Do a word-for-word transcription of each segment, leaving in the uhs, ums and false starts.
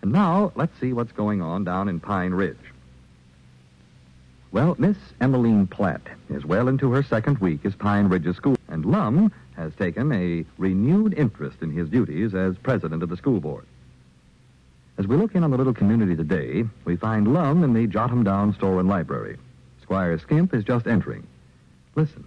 And now, let's see what's going on down in Pine Ridge. Well, Miss Emmeline Platt is well into her second week as Pine Ridge's school, and Lum has taken a renewed interest in his duties as president of the school board. As we look in on the little community today, we find Lum in the Jotham Down store and library. Squire Skimp is just entering. Listen.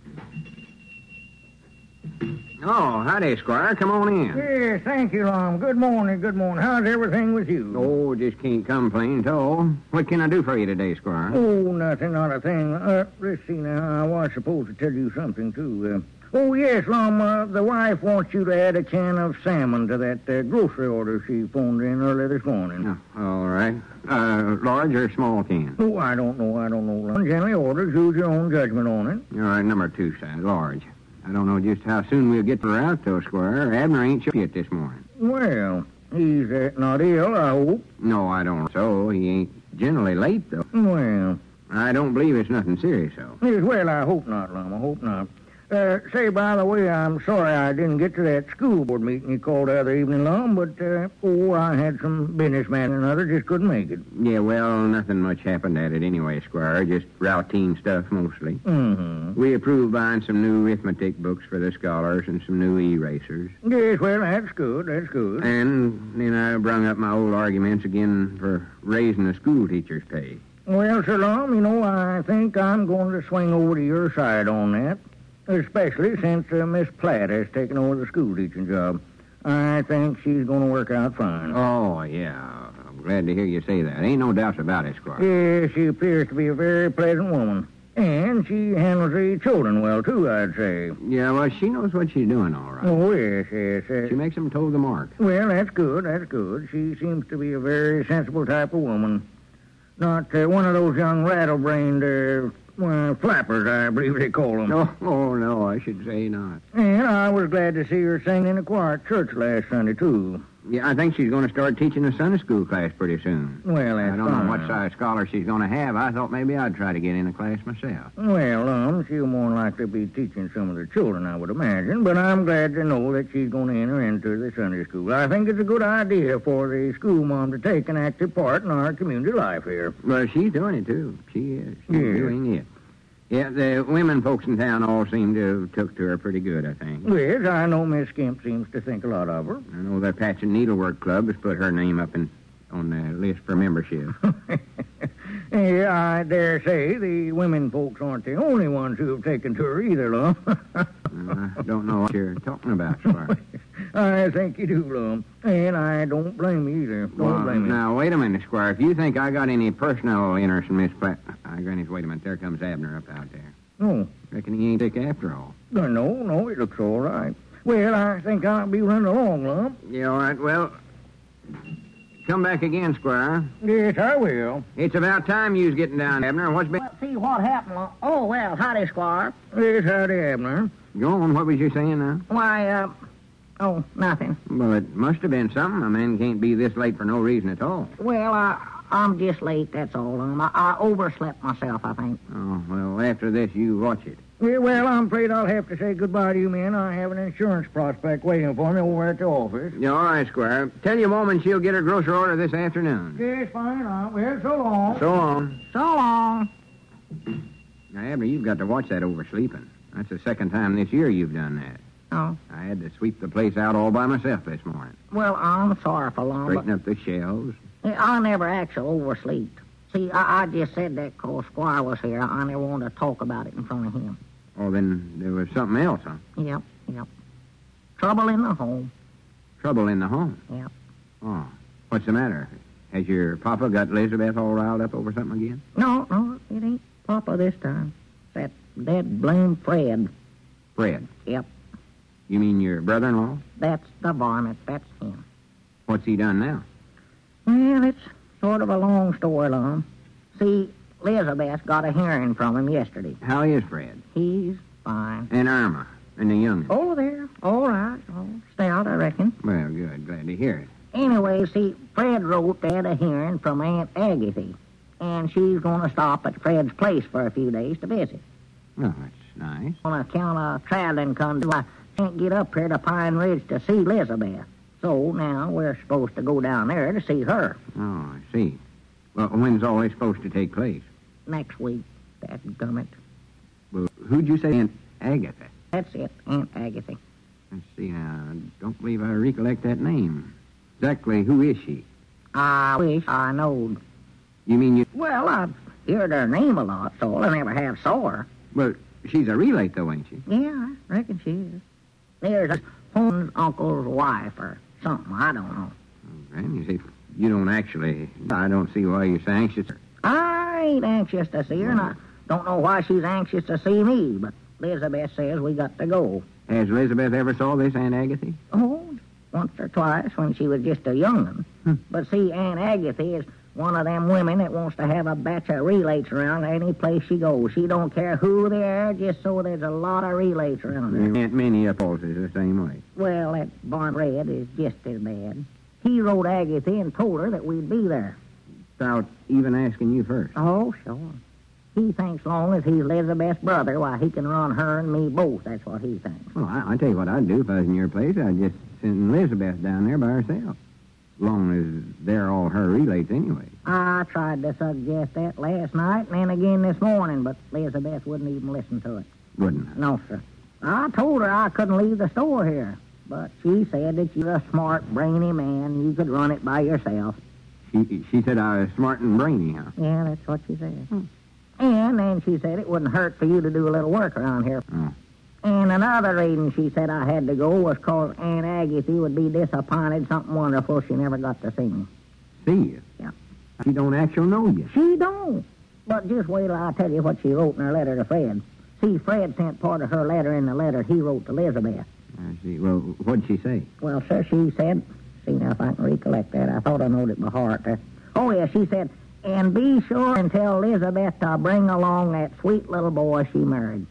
Oh, howdy, Squire. Come on in. Yes, thank you, Lum. Good morning, good morning. How's everything with you? Oh, just can't complain, so. What can I do for you today, Squire? Oh, nothing, not a thing. Uh, let's see now. I was supposed to tell you something, too. Uh, oh, yes, Lum, uh, the wife wants you to add a can of salmon to that uh, grocery order she phoned in early this morning. Oh, all right. Uh, large or small can? Oh, I don't know, I don't know, Lum. Generally orders, use your own judgment on it. All right, number two size, large. I don't know just how soon we'll get her out, though, Squire. Abner ain't sure yet this morning. Well, he's uh, not ill, I hope. No, I don't so. He ain't generally late, though. Well, I don't believe it's nothing serious, though. yes, well, I hope not, Lum. I hope not. Uh, say, by the way, I'm sorry I didn't get to that school board meeting you called the other evening, Lum, but, uh, oh, I had some business man and another, just couldn't make it. Yeah, well, nothing much happened at it anyway, Squire. Just routine stuff, mostly. Mm-hmm. We approved buying some new arithmetic books for the scholars and some new erasers. Yes, well, that's good, that's good. And then I brung up my old arguments again for raising the school teacher's pay. Well, Sir Lum, you know, I think I'm going to swing over to your side on that. Especially since uh, Miss Platt has taken over the school teaching job. I think she's going to work out fine. Oh, yeah. I'm glad to hear you say that. Ain't no doubts about it, Squire. Yes, she appears to be a very pleasant woman. And she handles the children well, too, I'd say. Yeah, well, she knows what she's doing, all right. Oh, yes, yes. Uh, She makes them toe the mark. well, that's good, that's good. She seems to be a very sensible type of woman. Not uh, one of those young rattle-brained, uh, well, flappers, I believe they call them. No, oh, no, I should say not. And I was glad to see her sing in the choir at church last Sunday, too. Yeah, I think she's going to start teaching a Sunday school class pretty soon. Well, that's I don't fine. know what size scholar she's going to have. I thought maybe I'd try to get in a class myself. Well, um, she'll more likely be teaching some of the children, I would imagine, but I'm glad to know that she's going to enter into the Sunday school. I think it's a good idea for the school mom to take an active part in our community life here. Well, she's doing it, too. She is. She's Yeah. doing it. Yeah, the women folks in town all seem to have took to her pretty good, I think. Yes, I know Miss Skimp seems to think a lot of her. I know the Patch and Needlework Club has put her name up in on the list for membership. Yeah, I dare say the women folks aren't the only ones who have taken to her either, Lum. I don't know what you're talking about, Squire. I think you do, Lum. And I don't blame you either. Don't Well, blame you. now, wait a minute, Squire. If you think I got any personal interest in Miss Platt... I grannies, wait a minute. There comes Abner up out there. No, Reckon he ain't sick after all. no, no, it looks all right. Well, I think I'll be running along, Lum. Yeah, all right. Well, come back again, Squire. Yes, I will. It's about time you was getting down, Abner. What's been... Let's see what happened. Lum. Oh, well, howdy, Squire. Yes, howdy, Abner. Go on. What was you saying now? Why, uh, oh, nothing. Well, it must have been something. A man can't be this late for no reason at all. Well, uh, I'm just late, that's all. Um, I, I overslept myself, I think. Oh, well, after this, you watch it. Yeah, well, I'm afraid I'll have to say goodbye to you men. I have an insurance prospect waiting for me over at the office. Yeah, all right, Squire. Tell your woman she'll get her grocery order this afternoon. Yes, fine. Uh, well, so long. So long. So long. Now, Abner, you've got to watch that oversleeping. That's the second time this year you've done that. Oh, I had to sweep the place out all by myself this morning. well, I'm sorry for long, Straighten but up the shelves. I never actually overslept. See, I, I just said that because Squire was here. I never wanted to talk about it in front of him. Oh, then there was something else, huh? Yep, yep. Trouble in the home. Trouble in the home. Yep. Oh, what's the matter? Has your papa got Elizabeth all riled up over something again? No, no, it ain't Papa this time. That dead blame Fred. Fred? Yep, You mean your brother-in-law? that's the varmint. That's him. What's he done now? Well, it's sort of a long story, Lum. See, Elizabeth got a hearing from him yesterday. How is Fred? He's fine. And Irma? And the young'un? Oh, there. All right. All stout, I reckon. Well, good. Glad to hear it. Anyway, see, Fred wrote they had a hearing from Aunt Agatha, and she's going to stop at Fred's place for a few days to visit. Well, that's nice. On account of traveling country, I can't get up here to Pine Ridge to see Elizabeth. So now we're supposed to go down there to see her Oh, I see. Well, when's all this supposed to take place? next week. Dadgummit. Well, who'd you say, Aunt Agatha? That's it, Aunt Agatha. Let's see now. I don't believe I recollect that name. Exactly who is she? I wish I knowed. You mean you... Well, I've heard her name a lot, so I never have saw her. Well, she's a relate, though, ain't she? Yeah, I reckon she is. There's a Holmes' uncle's wife or something. I don't know. Oh, Granny, you see, you don't actually... I don't see why you're so anxious. I ain't anxious to see her, and I don't know why she's anxious to see me, but Elizabeth says we got to go. Has Elizabeth ever saw this Aunt Agatha? Oh, once or twice when she was just a young'un. Hmm. But see, Aunt Agatha is one of them women that wants to have a batch of relates around any place she goes. She don't care who they are, just so there's a lot of relates around her. Aunt Minnie Upples is the same way. Well, that Barn Red is just as bad. He wrote Agatha and told her that we'd be there. Without even asking you first. Oh, sure. He thinks long as he's Elizabeth's brother, why, he can run her and me both. That's what he thinks. Well, I, I tell you what I'd do if I was in your place. I'd just send Elizabeth down there by herself. As long as they're all her relates anyway. I tried to suggest that last night and then again this morning, but Elizabeth wouldn't even listen to it. Wouldn't I? No, sir. I told her I couldn't leave the store here, but she said that you're a smart, brainy man and you could run it by yourself. She, she said I was smart and brainy, huh? Yeah, that's what she said. Hmm. And then she said it wouldn't hurt for you to do a little work around here. Oh. And another reason she said I had to go was because Aunt Agatha would be disappointed something wonderful she never got to see me. See you? Yeah. She don't actually know you. She don't. But just wait till I tell you what she wrote in her letter to Fred. See, Fred sent part of her letter in the letter he wrote to Elizabeth. I see. Well, what'd she say? Well, sir, she said, see now if I can recollect that. I thought I knowed it by heart. Uh, oh, yeah, she said, and be sure and tell Elizabeth to bring along that sweet little boy she married.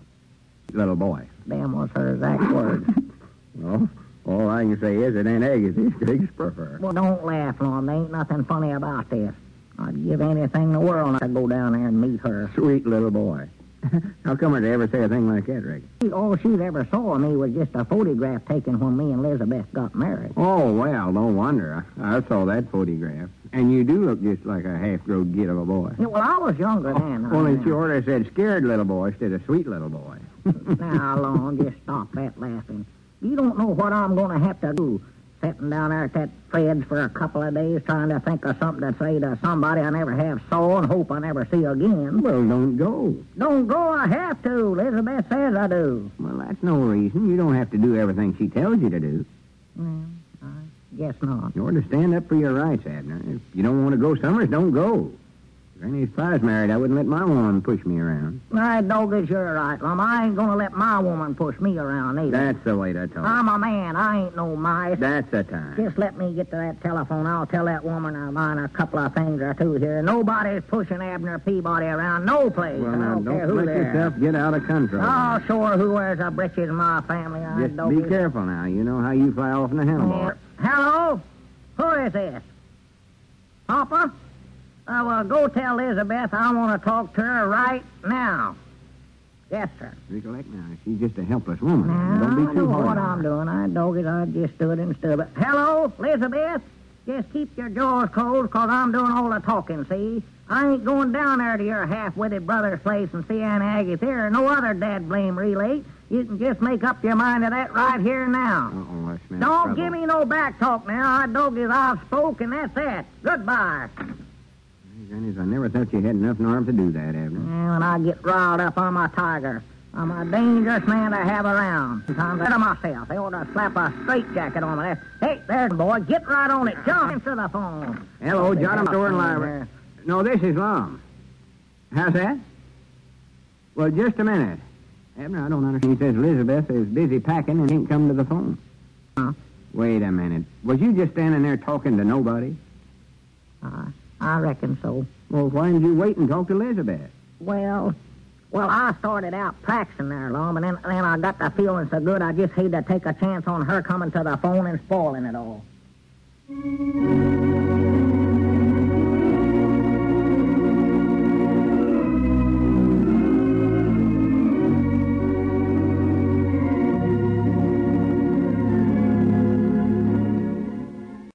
Little boy. Them was her exact words. Well, all I can say is that Aunt Agatha speaks for her. Well, don't laugh, Norm. There ain't nothing funny about this. I'd give anything in the world not to go down there and meet her. Sweet little boy. How come her to ever say a thing like that, Rick? All she'd ever saw of me was just a photograph taken when me and Elizabeth got married. Oh, well, no wonder. I, I saw that photograph. And you do look just like a half-grown git of a boy. Yeah, well, I was younger then. Oh, only she order said scared little boy instead of sweet little boy. Now, Lon, just stop that laughing. You don't know what I'm going to have to do. Sitting down there at that Fred's for a couple of days trying to think of something to say to somebody I never have saw and hope I never see again. Well, don't go. Don't go, I have to. Elizabeth says I do. Well, that's no reason. You don't have to do everything she tells you to do. Well, I guess not. You ought to stand up for your rights, Abner. If you don't want to go somewhere, don't go. Granny, if I was married, I wouldn't let my woman push me around. My dog is you're right, Lum. I ain't going to let my woman push me around either. That's the way to talk. I'm a man. I ain't no mice. That's the time. Just let me get to that telephone. I'll tell that woman of mine a couple of things or two here. Nobody's pushing Abner Peabody around no place. Well, I now, don't, care don't who let they yourself are. get out of control. Oh, sure, who wears a breeches in my family? I Just don't be give- careful now. You know how you fly off in the handlebar. Uh, hello? Who is this? Papa? Uh, well, go tell Elizabeth I want to talk to her right now. Yes, sir. Recollect now, she's just a helpless woman. Now, Don't be I too know hard what on I'm her. doing. I dog it. I just stood and stood. But hello, Elizabeth? Just keep your jaws closed, because I'm doing all the talking, see? I ain't going down there to your half-witted brother's place and see Aunt Agatha or no other dad-blame relate. You can just make up your mind to that right here now. Uh-oh, that smells Don't trouble. give me no back talk now. I dog it. I've spoke, and that's it. Goodbye. Grannies, I never thought you had enough nerve to do that, Abner. Yeah, when I get riled up, I'm a tiger. I'm a dangerous man to have around. Sometimes I of myself. They ought to slap a straitjacket on me. Hey, there's the boy. Get right on it. Jump into the phone. Hello, They John, I'm got a door and phone library. there. No, this is Lum. How's that? Well, just a minute. Abner, I don't understand. He says Elizabeth is busy packing and ain't come to the phone. Huh? Wait a minute. Was you just standing there talking to nobody? Uh, I reckon so. Well, why didn't you wait and talk to Elizabeth? Well, well, I started out practicing there, Lum, and then, then I got the feeling so good I just hate to take a chance on her coming to the phone and spoiling it all.